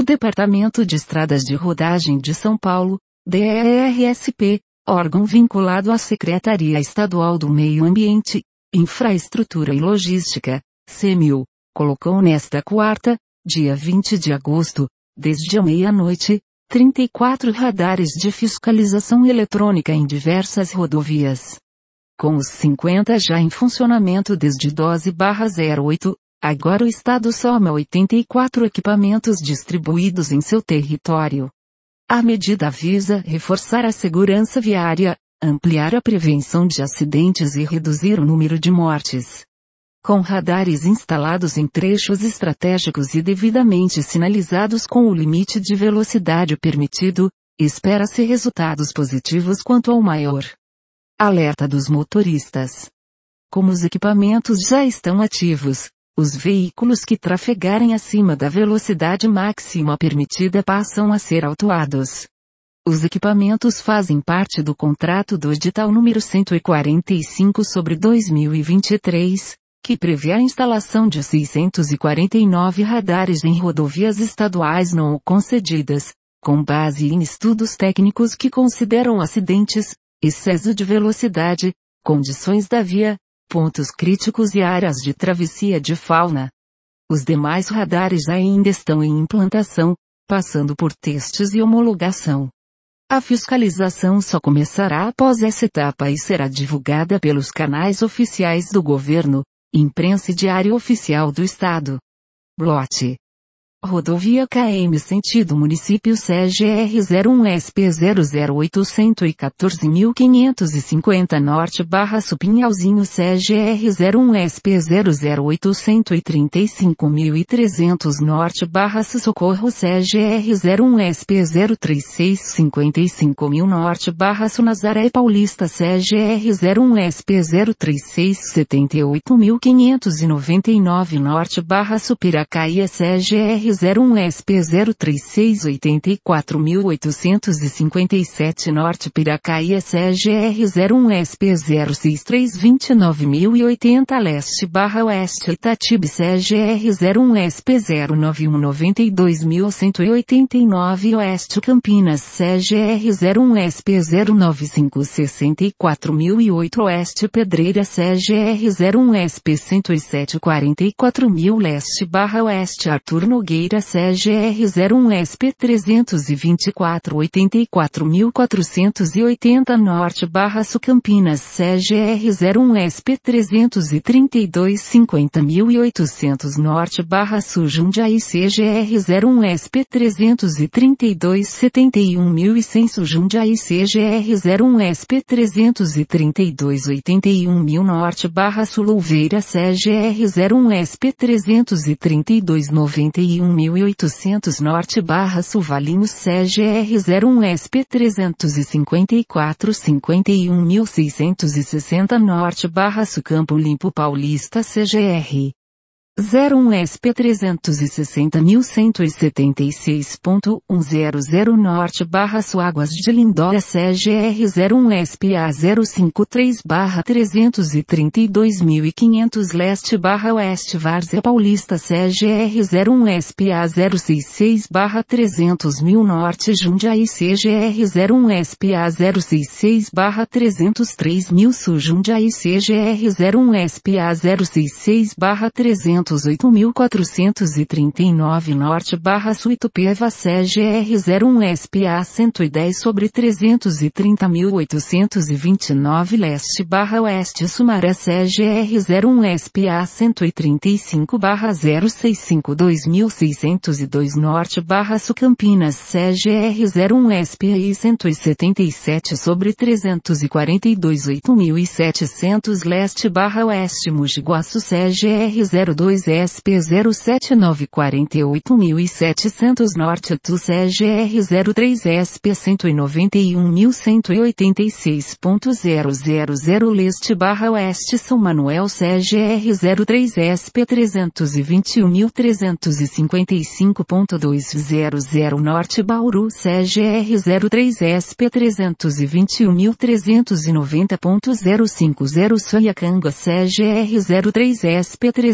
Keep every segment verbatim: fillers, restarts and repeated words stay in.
O Departamento de Estradas de Rodagem de São Paulo, D E R S P, órgão vinculado à Secretaria Estadual do Meio Ambiente, Infraestrutura e Logística, CEMIL, colocou nesta quarta, dia vinte de agosto, desde a meia-noite, trinta e quatro radares de fiscalização eletrônica em diversas rodovias. Com os cinquenta já em funcionamento desde doze barra zero oito, agora o Estado soma oitenta e quatro equipamentos distribuídos em seu território. A medida visa reforçar a segurança viária, ampliar a prevenção de acidentes e reduzir o número de mortes. Com radares instalados em trechos estratégicos e devidamente sinalizados com o limite de velocidade permitido, espera-se resultados positivos quanto ao maior alerta dos motoristas. Como os equipamentos já estão ativos, os veículos que trafegarem acima da velocidade máxima permitida passam a ser autuados. Os equipamentos fazem parte do contrato do edital número cento e quarenta e cinco sobre dois mil e vinte e três, que prevê a instalação de seiscentos e quarenta e nove radares em rodovias estaduais não concedidas, com base em estudos técnicos que consideram acidentes, excesso de velocidade, condições da via, pontos críticos e áreas de travessia de fauna. Os demais radares ainda estão em implantação, passando por testes e homologação. A fiscalização só começará após essa etapa e será divulgada pelos canais oficiais do governo, imprensa e diário oficial do Estado. Lote. Rodovia K M sentido município C G R zero um S P zero zero oito um quatro quinhentos e cinquenta Norte barra Supinhalzinho C G R zero um S P zero zero oito um três cinco trezentos Norte barra Socorro C G R zero um S P zero três seis cinco cinco mil Norte barra Nazaré Paulista C G R zero um S P zero três seis sete oito quinhentos e noventa e nove Norte barra Supiracaia C G R zero um S P zero três seis oito quatro oitocentos e cinquenta e sete Norte Piracaia C G R zero um S P zero seis três dois nove mil e oitenta Leste barra Oeste Itatiba C G R zero um S P zero nove um nove dois mil cento e oitenta e nove Oeste Campinas C G R zero um S P zero nove cinco seis quatro mil e oito Oeste Pedreira C G R zero um S P cento e sete quarenta e quatro mil Leste barra Oeste Arthur Nogueira C G R zero um S P trezentos e vinte e quatro oitenta e quatro mil quatrocentos e oitenta Norte barra Sul Campinas C G R zero um S P trezentos e trinta e dois cinquenta mil e oitocentos Norte barra Sul Jundiaí C G R zero um S P trezentos e trinta e dois setenta e um mil e cem Sul Jundiaí C G R zero um S P trezentos e trinta e dois oitenta e um mil Norte barra Sul Louveira C G R zero um S P trezentos e trinta e dois noventa e um mil e oitocentos Norte barra Sul Valinhos C G R zero um S P trezentos e cinquenta e quatro cinquenta e um mil seiscentos e sessenta Norte barra Sul Campo Limpo Paulista C G R zero um S P trezentos e sessenta mil cento e setenta e seis ponto cento Norte barra Sul Águas de Lindóia C G R zero um S P A zero cinco três barra trezentos e trinta e dois mil e quinhentos Leste barra Oeste Várzea Paulista C G R zero um S P A zero seis seis barra trezentos mil Norte Jundiaí C G R zero um S P A zero seis seis barra trezentos e três mil Sul Jundiaí C G R zero um S P A zero seis seis barra trezentos e oito mil quatrocentos e trinta e nove Norte barra Sul Itupeva C G R zero um S P A cento e dez sobre trezentos e trinta mil oitocentos e vinte e nove Leste barra Oeste Sumaré C G R zero um S P A cento e trinta e cinco barra zero seis cinco dois mil seiscentos e dois Norte barra Sul Campinas C G R zero um S P I cento e setenta e sete sobre trezentos e quarenta e dois oito mil e setecentos Leste barra Oeste Mogi Guaçu C G R zero dois S P zero sete nove quatro oito mil e setecentos Norte Tu C G R zero três S P cento e noventa e um mil cento e oitenta e seis ponto zero zero zero Leste barra Oeste São Manuel C G R zero três S P trezentos e vinte e um mil trezentos e cinquenta e cinco ponto duzentos Norte Bauru C G R zero três S P trezentos e vinte e um mil trezentos e noventa ponto zero cinco zero Soiacanga C G R zero três S P trezentos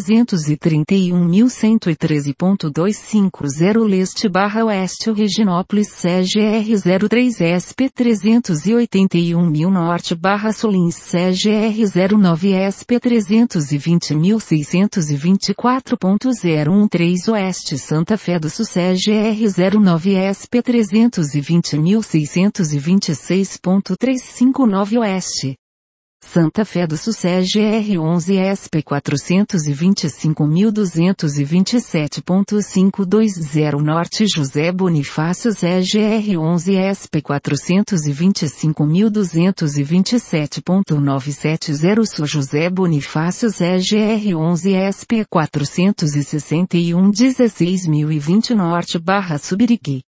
trezentos e trinta e um mil cento e treze ponto duzentos e cinquenta Leste barra Oeste Reginópolis C G R zero três S P trezentos e oitenta e um mil Norte barra Solins C G R zero nove S P trezentos e vinte mil seiscentos e vinte e quatro ponto zero um três Oeste Santa Fé do Sul C G R zero nove S P trezentos e vinte mil seiscentos e vinte e seis ponto trezentos e cinquenta e nove Oeste Santa Fé do Sul C G R onze S P quatrocentos e vinte e cinco mil duzentos e vinte e sete ponto quinhentos e vinte Norte José Bonifácio C G R onze S P quatrocentos e vinte e cinco mil duzentos e vinte e sete ponto novecentos e setenta Sul José Bonifácio C G R onze S P quatrocentos e sessenta e um dezesseis mil e vinte Norte barra Subiriqui